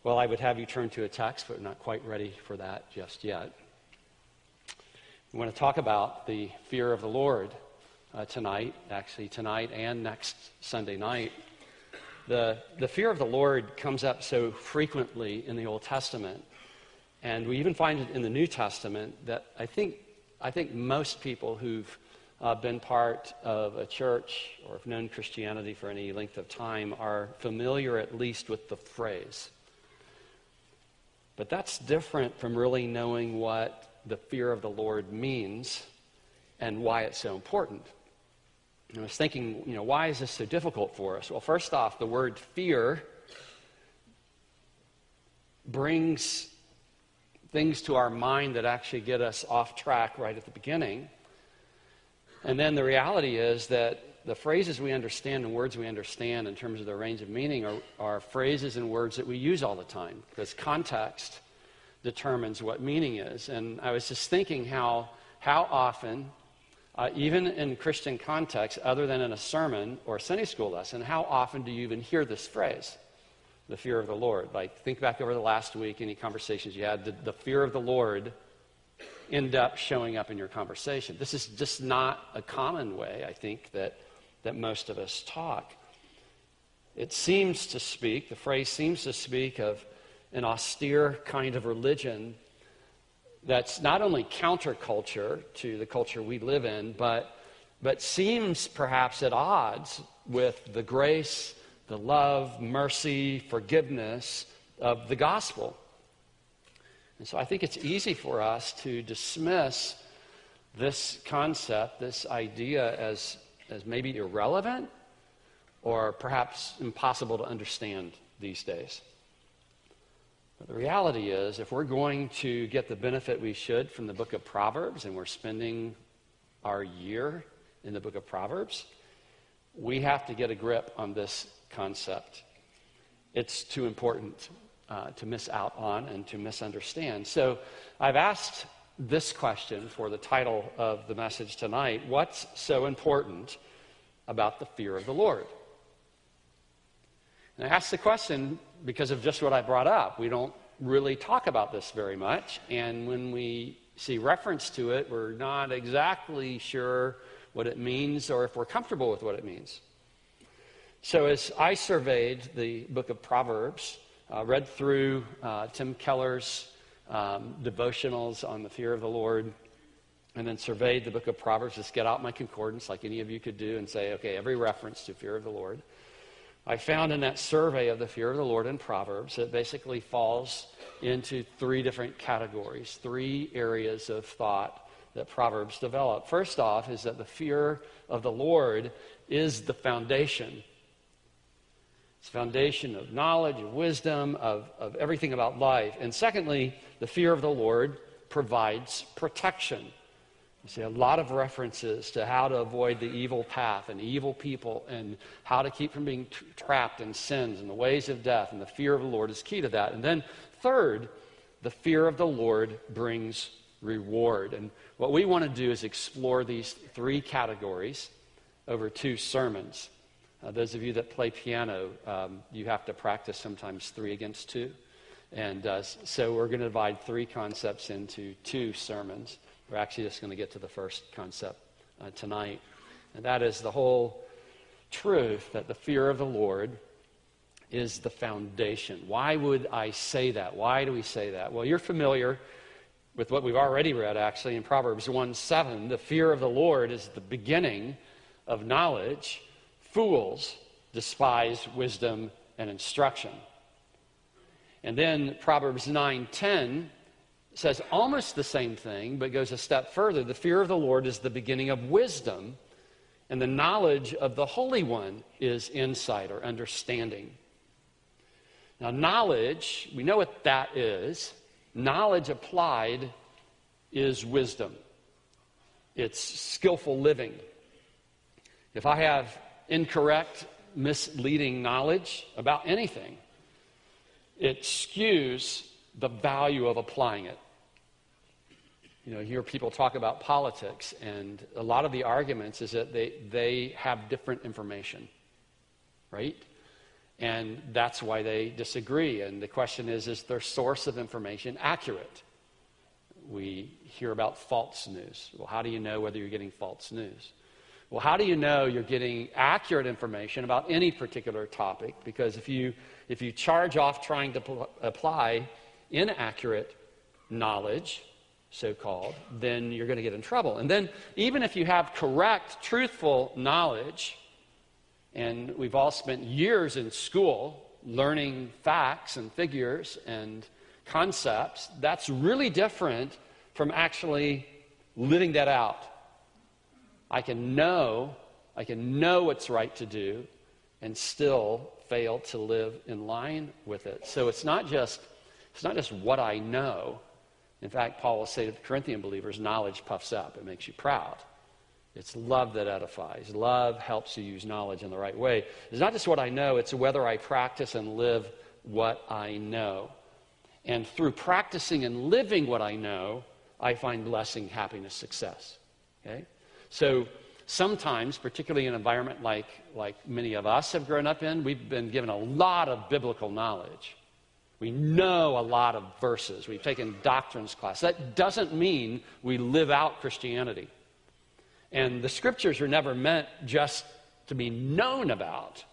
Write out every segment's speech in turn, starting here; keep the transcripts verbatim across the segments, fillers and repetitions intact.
Well, I would have you turn to a text, but we're not quite ready for that just yet. We want to talk about the fear of the Lord uh, tonight, actually tonight and next Sunday night. The, the fear of the Lord comes up so frequently in the Old Testament, and we even find it in the New Testament that I think, I think most people who've uh, been part of a church or have known Christianity for any length of time are familiar at least with the phrase. But that's different from really knowing what the fear of the Lord means and why it's so important. And I was thinking, you know, why is this so difficult for us? Well, first off, the word fear brings things to our mind that actually get us off track right at the beginning. And then the reality is that the phrases we understand and words we understand in terms of their range of meaning are, are phrases and words that we use all the time, because context determines what meaning is. And I was just thinking how how often, uh, even in Christian context, other than in a sermon or a Sunday school lesson, how often do you even hear this phrase, the fear of the Lord? Like, think back over the last week, any conversations you had, did the fear of the Lord end up showing up in your conversation? This is just not a common way, I think, that that most of us talk. It seems to speak, the phrase seems to speak of an austere kind of religion that's not only counterculture to the culture we live in, but, but seems perhaps at odds with the grace, the love, mercy, forgiveness of the gospel. And so I think it's easy for us to dismiss this concept, this idea as as maybe irrelevant or perhaps impossible to understand these days. But the reality is, if we're going to get the benefit we should from the book of Proverbs, and we're spending our year in the book of Proverbs, we have to get a grip on this concept. It's too important uh, to miss out on and to misunderstand. So I've asked this question for the title of the message tonight: what's so important about the fear of the Lord? And I ask the question because of just what I brought up. We don't really talk about this very much, and when we see reference to it, we're not exactly sure what it means or if we're comfortable with what it means. So as I surveyed the book of Proverbs, uh, read through uh, Tim Keller's Um, devotionals on the fear of the Lord, and then surveyed the book of Proverbs, just get out my concordance like any of you could do and say, okay, every reference to fear of the Lord. I found in that survey of the fear of the Lord in Proverbs, it basically falls into three different categories, three areas of thought that Proverbs develop. First off is that the fear of the Lord is the foundation. It's the foundation of knowledge, of wisdom, of, of everything about life. And secondly, the fear of the Lord provides protection. You see a lot of references to how to avoid the evil path and evil people and how to keep from being t- trapped in sins and the ways of death. And the fear of the Lord is key to that. And then third, the fear of the Lord brings reward. And what we want to do is explore these three categories over two sermons. Uh, those of you that play piano, um, you have to practice sometimes three against two. And uh, so we're going to divide three concepts into two sermons. We're actually just going to get to the first concept uh, tonight. And that is the whole truth that the fear of the Lord is the foundation. Why would I say that? Why do we say that? Well, you're familiar with what we've already read, actually, in Proverbs one seven. The fear of the Lord is the beginning of knowledge. Fools despise wisdom and instruction. And then Proverbs nine ten says almost the same thing, but goes a step further. The fear of the Lord is the beginning of wisdom, and the knowledge of the Holy One is insight or understanding. Now, knowledge, we know what that is. Knowledge applied is wisdom. It's skillful living. If I have incorrect, misleading knowledge about anything, it skews the value of applying it. You know, you hear people talk about politics, and a lot of the arguments is that they, they have different information, right? And that's why they disagree. And the question is, is their source of information accurate? We hear about false news. Well, how do you know whether you're getting false news? Well, how do you know you're getting accurate information about any particular topic? Because if you if you charge off trying to pl- apply inaccurate knowledge, so-called, then you're going to get in trouble. And then even if you have correct, truthful knowledge, and we've all spent years in school learning facts and figures and concepts, that's really different from actually living that out. I can know, I can know what's right to do and still fail to live in line with it. So it's not just, it's not just what I know. In fact, Paul will say to the Corinthian believers, knowledge puffs up. It makes you proud. It's love that edifies. Love helps you use knowledge in the right way. It's not just what I know, it's whether I practice and live what I know. And through practicing and living what I know, I find blessing, happiness, success. Okay? So sometimes, particularly in an environment like, like many of us have grown up in, we've been given a lot of biblical knowledge. We know a lot of verses. We've taken doctrines class. That doesn't mean we live out Christianity. And the scriptures are never meant just to be known about,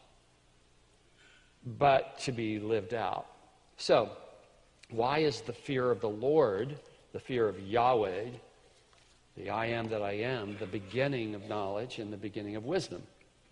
but to be lived out. So, why is the fear of the Lord, the fear of Yahweh, the I am that I am, the beginning of knowledge and the beginning of wisdom?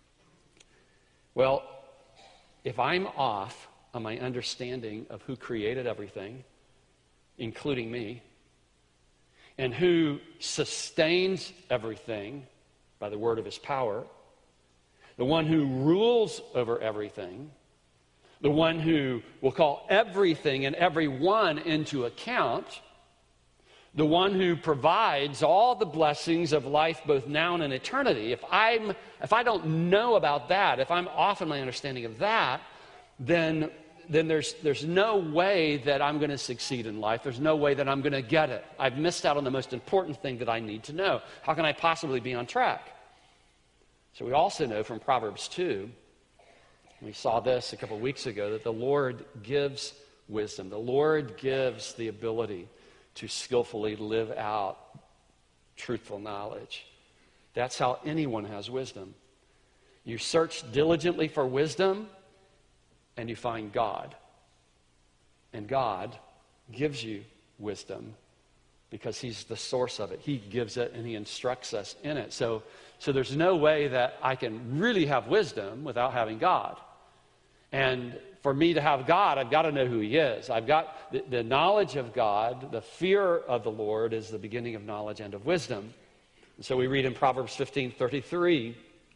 Well, if I'm off on my understanding of who created everything, including me, and who sustains everything by the word of his power, the one who rules over everything, the one who will call everything and everyone into account, the one who provides all the blessings of life both now and in eternity. If I'm, if I don't know about that, if I'm off in my understanding of that, then then there's, there's no way that I'm going to succeed in life. There's no way that I'm going to get it. I've missed out on the most important thing that I need to know. How can I possibly be on track? So we also know from Proverbs two, we saw this a couple of weeks ago, that the Lord gives wisdom. The Lord gives the ability to skillfully live out truthful knowledge. That's how anyone has wisdom. You search diligently for wisdom, and you find God. And God gives you wisdom because he's the source of it. He gives it and he instructs us in it. So, so there's no way that I can really have wisdom without having God. And for me to have God, I've got to know who he is. I've got the, the knowledge of God. The fear of the Lord is the beginning of knowledge and of wisdom. And so we read in Proverbs fifteen thirty-three.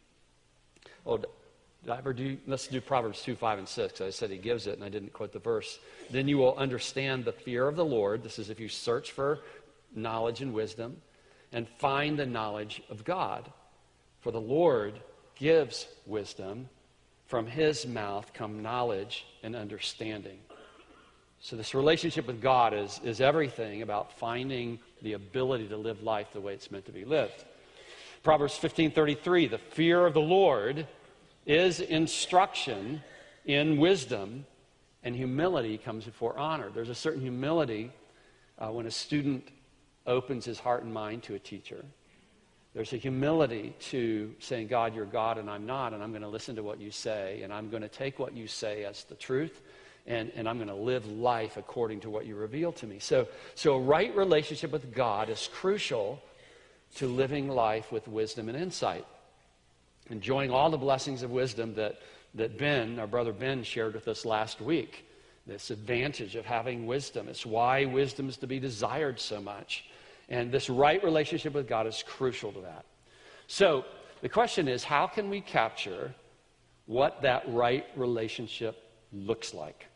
Oh, Did I ever do, let's do Proverbs two, five, and six. I said he gives it, and I didn't quote the verse. Then you will understand the fear of the Lord. This is if you search for knowledge and wisdom, and find the knowledge of God. For the Lord gives wisdom. From his mouth come knowledge and understanding. So this relationship with God is, is everything about finding the ability to live life the way it's meant to be lived. Proverbs fifteen thirty-three, the fear of the Lord is instruction in wisdom, and humility comes before honor. There's a certain humility uh, when a student opens his heart and mind to a teacher. There's a humility to saying, God, you're God and I'm not, and I'm going to listen to what you say, and I'm going to take what you say as the truth, and, and I'm going to live life according to what you reveal to me. So, so a right relationship with God is crucial to living life with wisdom and insight. Enjoying all the blessings of wisdom that, that Ben, our brother Ben, shared with us last week. This advantage of having wisdom. It's why wisdom is to be desired so much. And this right relationship with God is crucial to that. So the question is, how can we capture what that right relationship looks like?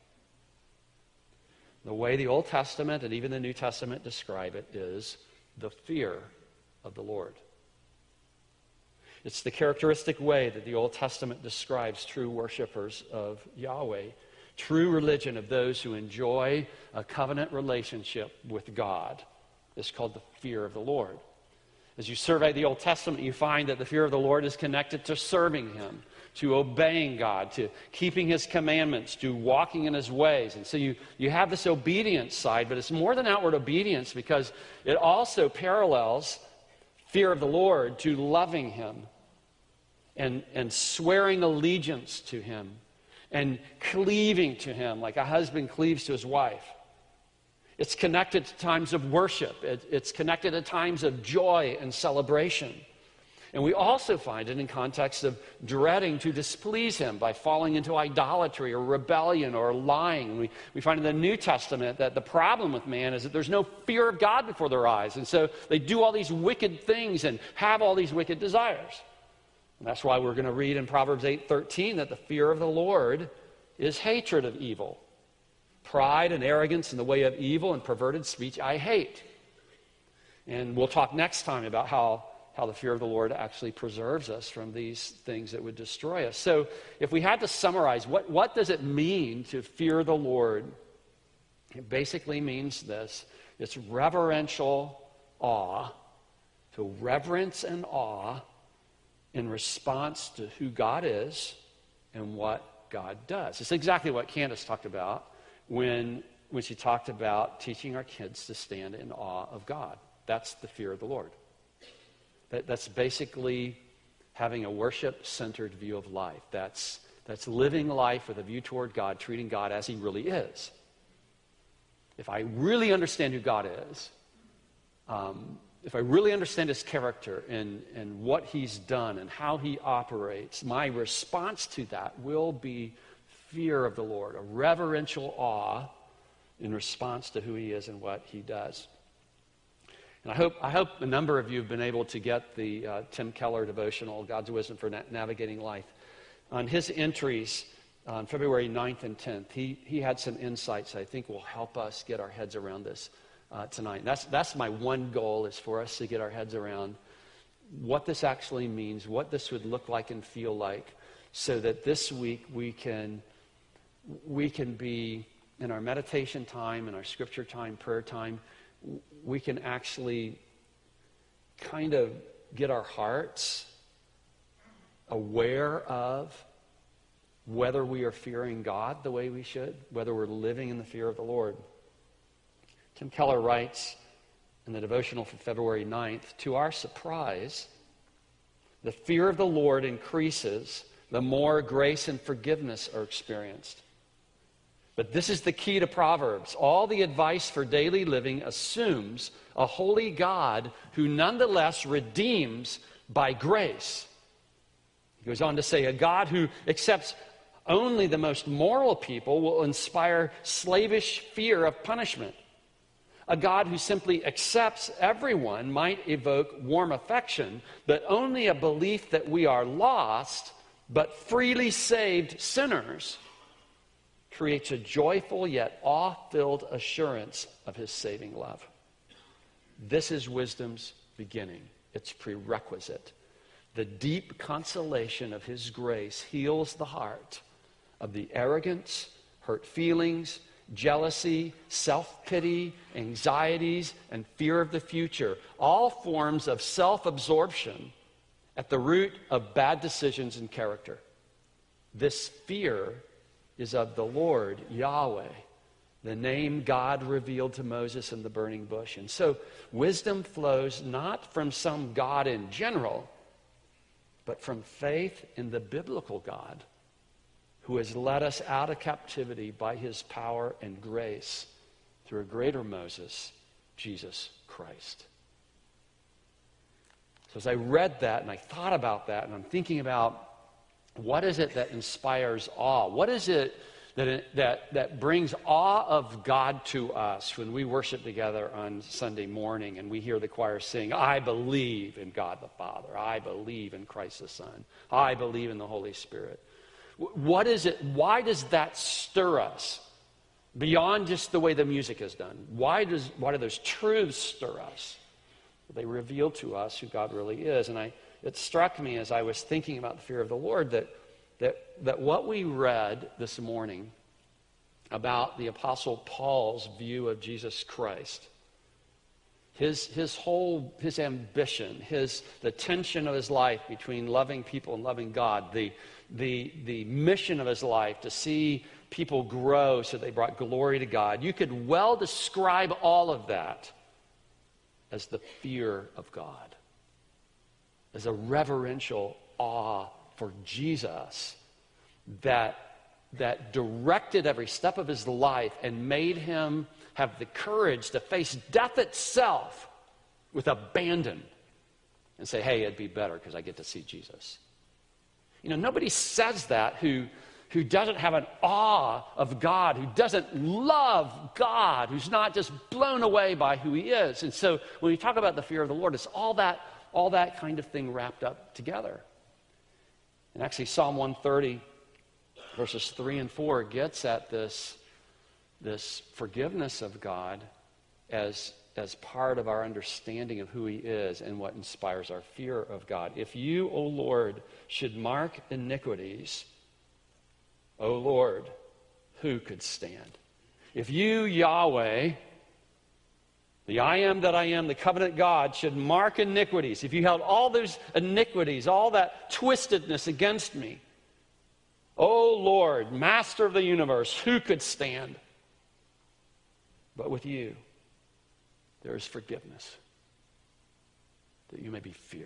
The way the Old Testament and even the New Testament describe it is the fear of the Lord. It's the characteristic way that the Old Testament describes true worshipers of Yahweh, true religion of those who enjoy a covenant relationship with God. It's called the fear of the Lord. As you survey the Old Testament, you find that the fear of the Lord is connected to serving him, to obeying God, to keeping his commandments, to walking in his ways. And so you, you have this obedience side, but it's more than outward obedience because it also parallels fear of the Lord to loving him and, and swearing allegiance to him and cleaving to him like a husband cleaves to his wife. It's connected to times of worship. It, it's connected to times of joy and celebration. And we also find it in context of dreading to displease him by falling into idolatry or rebellion or lying. We, we find in the New Testament that the problem with man is that there's no fear of God before their eyes. And so they do all these wicked things and have all these wicked desires. And that's why we're going to read in Proverbs eight thirteen that the fear of the Lord is hatred of evil. Pride and arrogance in the way of evil and perverted speech I hate. And we'll talk next time about how how the fear of the Lord actually preserves us from these things that would destroy us. So if we had to summarize, what, what does it mean to fear the Lord? It basically means this. It's reverential awe, to reverence and awe in response to who God is and what God does. It's exactly what Candace talked about when, when she talked about teaching our kids to stand in awe of God. That's the fear of the Lord. That, that's basically having a worship-centered view of life. That's, that's living life with a view toward God, treating God as he really is. If I really understand who God is, um, if I really understand his character and, and what he's done and how he operates, my response to that will be fear of the Lord, a reverential awe in response to who he is and what he does. And I hope I hope a number of you have been able to get the uh, Tim Keller devotional, God's Wisdom for Na- Navigating Life. On his entries on February ninth and tenth, he, he had some insights I think will help us get our heads around this uh, tonight. And that's, that's my one goal, is for us to get our heads around what this actually means, what this would look like and feel like, so that this week we can, we can be, in our meditation time, in our scripture time, prayer time, we can actually kind of get our hearts aware of whether we are fearing God the way we should, whether we're living in the fear of the Lord. Tim Keller writes in the devotional for February ninth, to our surprise, the fear of the Lord increases the more grace and forgiveness are experienced. But this is the key to Proverbs. All the advice for daily living assumes a holy God who nonetheless redeems by grace. He goes on to say, a God who accepts only the most moral people will inspire slavish fear of punishment. A God who simply accepts everyone might evoke warm affection, but only a belief that we are lost but freely saved sinners creates a joyful yet awe-filled assurance of his saving love. This is wisdom's beginning, its prerequisite. The deep consolation of his grace heals the heart of the arrogance, hurt feelings, jealousy, self-pity, anxieties, and fear of the future, all forms of self-absorption at the root of bad decisions and character. This fear is of the Lord, Yahweh, the name God revealed to Moses in the burning bush. And so wisdom flows not from some God in general, but from faith in the biblical God who has led us out of captivity by his power and grace through a greater Moses, Jesus Christ. So as I read that and I thought about that, and I'm thinking about what is it that inspires awe? What is it that, that, that brings awe of God to us when we worship together on Sunday morning and we hear the choir sing, I believe in God the Father. I believe in Christ the Son. I believe in the Holy Spirit. What is it? Why does that stir us beyond just the way the music is done? Why, does, why do those truths stir us? They reveal to us who God really is. And I It struck me as I was thinking about the fear of the Lord that, that, that what we read this morning about the Apostle Paul's view of Jesus Christ, His, his whole, his ambition, his, the tension of his life between loving people and loving God, the, the, the mission of his life to see people grow so they brought glory to God. You could well describe all of that as the fear of God, as a reverential awe for Jesus that, that directed every step of his life and made him have the courage to face death itself with abandon and say, hey, it'd be better because I get to see Jesus. You know, nobody says that who, who doesn't have an awe of God, who doesn't love God, who's not just blown away by who he is. And so when we talk about the fear of the Lord, it's all that, all that kind of thing wrapped up together. And actually Psalm one thirty, verses three and four gets at this this forgiveness of God as, as part of our understanding of who he is and what inspires our fear of God. If you, O Lord, should mark iniquities, O Lord, who could stand? If you, Yahweh, the I am that I am, the covenant God, should mark iniquities, if you held all those iniquities, all that twistedness against me, O Lord, master of the universe, who could stand? But with you, there is forgiveness, that you may be feared.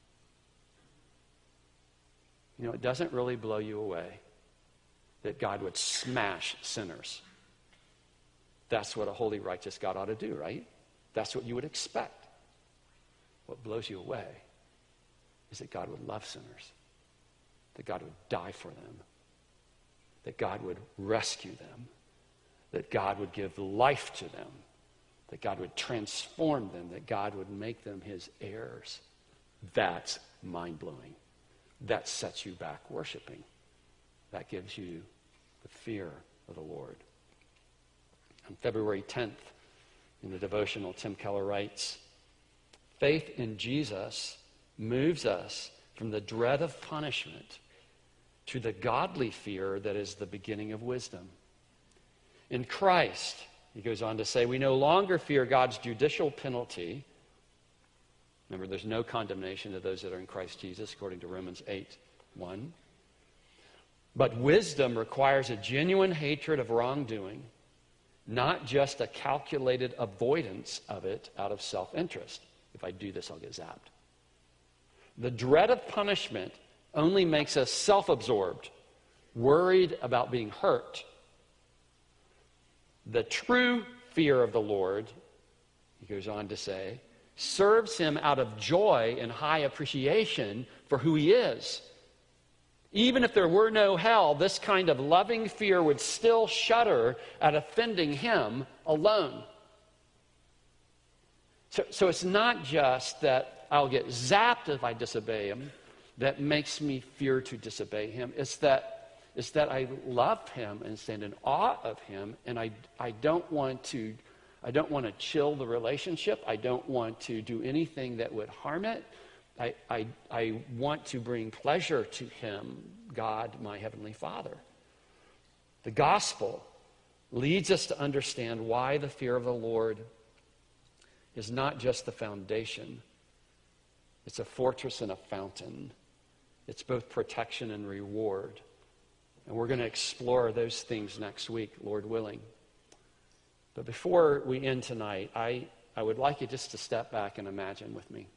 You know, it doesn't really blow you away that God would smash sinners. That's what a holy, righteous God ought to do, right? That's what you would expect. What blows you away is that God would love sinners, that God would die for them, that God would rescue them, that God would give life to them, that God would transform them, that God would make them his heirs. That's mind-blowing. That sets you back worshiping. That gives you the fear of the Lord. On February tenth, in the devotional, Tim Keller writes, faith in Jesus moves us from the dread of punishment to the godly fear that is the beginning of wisdom. In Christ, he goes on to say, we no longer fear God's judicial penalty. Remember, there's no condemnation to those that are in Christ Jesus, according to Romans eight one. But wisdom requires a genuine hatred of wrongdoing, not just a calculated avoidance of it out of self-interest. If I do this, I'll get zapped. The dread of punishment only makes us self-absorbed, worried about being hurt. The true fear of the Lord, he goes on to say, serves him out of joy and high appreciation for who he is. Even if there were no hell, this kind of loving fear would still shudder at offending him alone. So, so it's not just that I'll get zapped if I disobey him that makes me fear to disobey him. It's that It's that I love him and stand in awe of him, and I, I don't want to I don't want to chill the relationship. I don't want to do anything that would harm it. I, I, I want to bring pleasure to him, God, my heavenly Father. The gospel leads us to understand why the fear of the Lord is not just the foundation. It's a fortress and a fountain. It's both protection and reward. And we're going to explore those things next week, Lord willing. But before we end tonight, I, I would like you just to step back and imagine with me.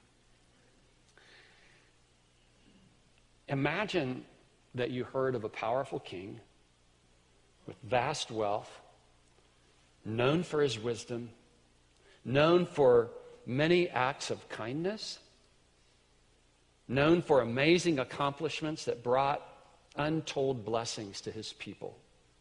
Imagine that you heard of a powerful king with vast wealth, known for his wisdom, known for many acts of kindness, known for amazing accomplishments that brought untold blessings to his people.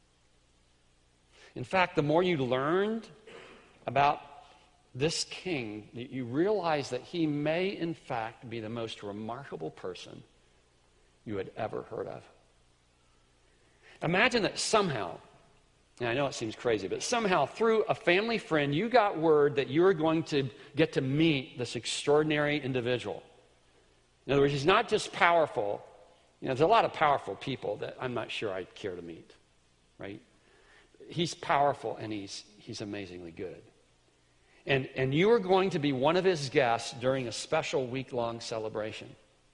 In fact, the more you learned about this king, you realize that he may, in fact, be the most remarkable person you had ever heard of. Imagine that somehow, and I know it seems crazy, but somehow through a family friend, you got word that you were going to get to meet this extraordinary individual. In other words, he's not just powerful. You know, there's a lot of powerful people that I'm not sure I'd care to meet, right? He's powerful and he's he's amazingly good. And, and you are going to be one of his guests during a special week-long celebration.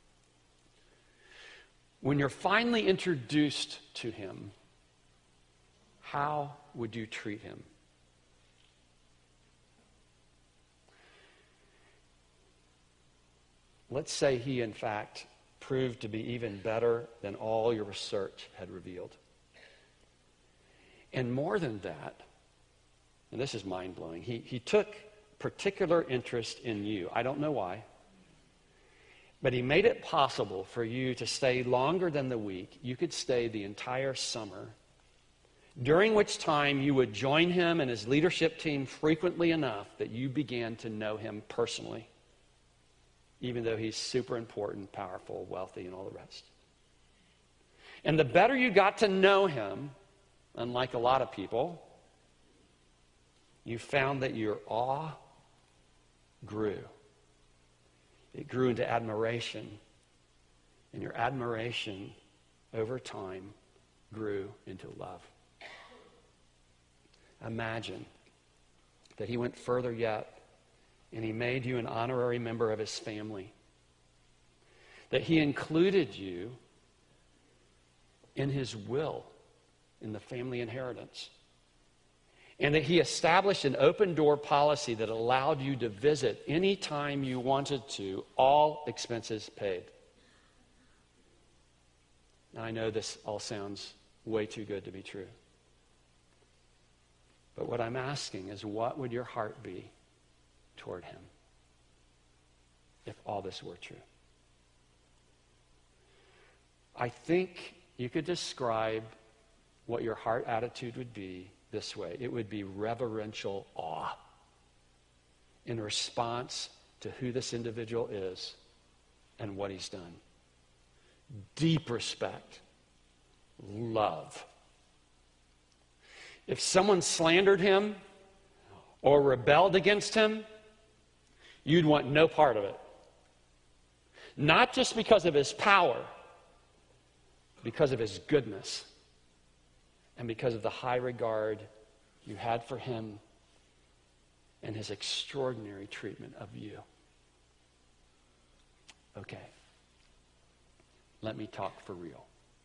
When you're finally introduced to him, how would you treat him? Let's say he, in fact, proved to be even better than all your research had revealed. And more than that, and this is mind-blowing, he, he took particular interest in you. I don't know why. But he made it possible for you to stay longer than the week. You could stay the entire summer, during which time you would join him and his leadership team frequently enough that you began to know him personally, even though he's super important, powerful, wealthy, and all the rest. And the better you got to know him, unlike a lot of people, you found that your awe grew. It grew into admiration. And your admiration over time grew into love. Imagine that he went further yet and he made you an honorary member of his family. That he included you in his will, in the family inheritance. And that he established an open door policy that allowed you to visit any time you wanted to, all expenses paid. Now, I know this all sounds way too good to be true. But what I'm asking is, what would your heart be toward him if all this were true? I think you could describe what your heart attitude would be this way. It would be reverential awe in response to who this individual is and what he's done. Deep respect. Love. If someone slandered him or rebelled against him, you'd want no part of it. Not just because of his power, because of his goodness. And because of the high regard you had for him and his extraordinary treatment of you. Okay. Let me talk for real.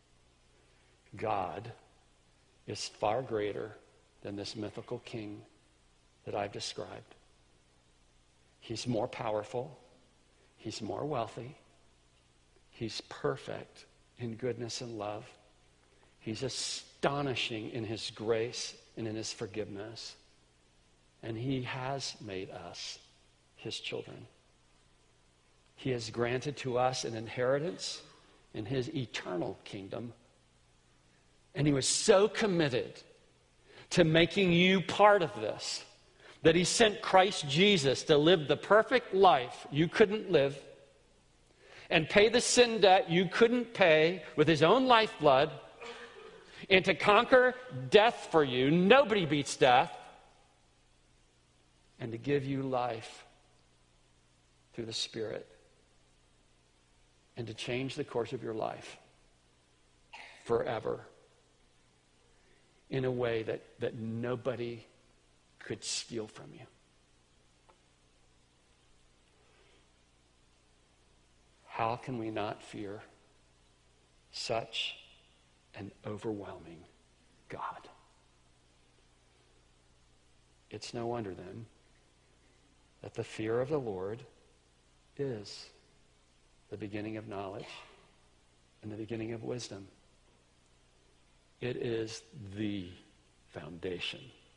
God is far greater than this mythical king that I've described. He's more powerful. He's more wealthy. He's perfect in goodness and love. He's astonishing in his grace and in his forgiveness. And he has made us his children. He has granted to us an inheritance in his eternal kingdom. And he was so committed to making you part of this that he sent Christ Jesus to live the perfect life you couldn't live and pay the sin debt you couldn't pay with his own lifeblood, and to conquer death for you. Nobody beats death. And to give you life through the Spirit. And to change the course of your life forever in a way that, that nobody could steal from you. How can we not fear such an overwhelming God? It's no wonder then that the fear of the Lord is the beginning of knowledge and the beginning of wisdom. It is the foundation.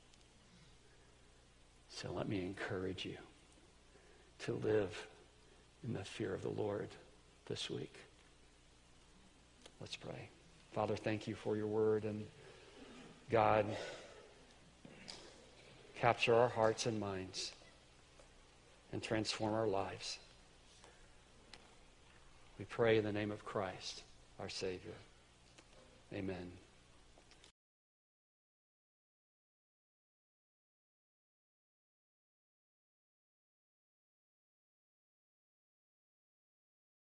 So let me encourage you to live in the fear of the Lord this week. Let's pray. Father, thank you for your word, and God, capture our hearts and minds and transform our lives. We pray in the name of Christ, our Savior. Amen.